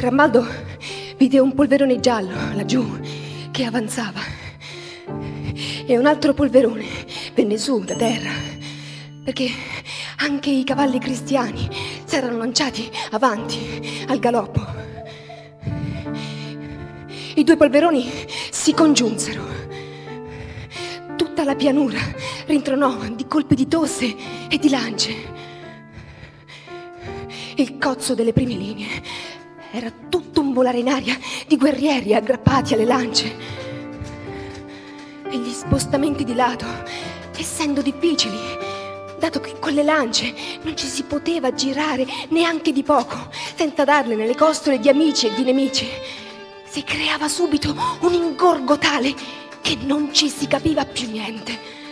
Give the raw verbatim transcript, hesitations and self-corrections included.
Rambaldo vide un polverone giallo laggiù che avanzava e un altro polverone venne su da terra, perché anche i cavalli cristiani s'erano lanciati avanti al galoppo. I due polveroni si congiunsero. Tutta la pianura rintronò di colpi di tosse e di lance. Il cozzo delle prime linee era tutto un volare in aria di guerrieri aggrappati alle lance. E gli spostamenti di lato, essendo difficili, dato che con le lance non ci si poteva girare neanche di poco senza darle nelle costole di amici e di nemici, si creava subito un ingorgo tale che non ci si capiva più niente.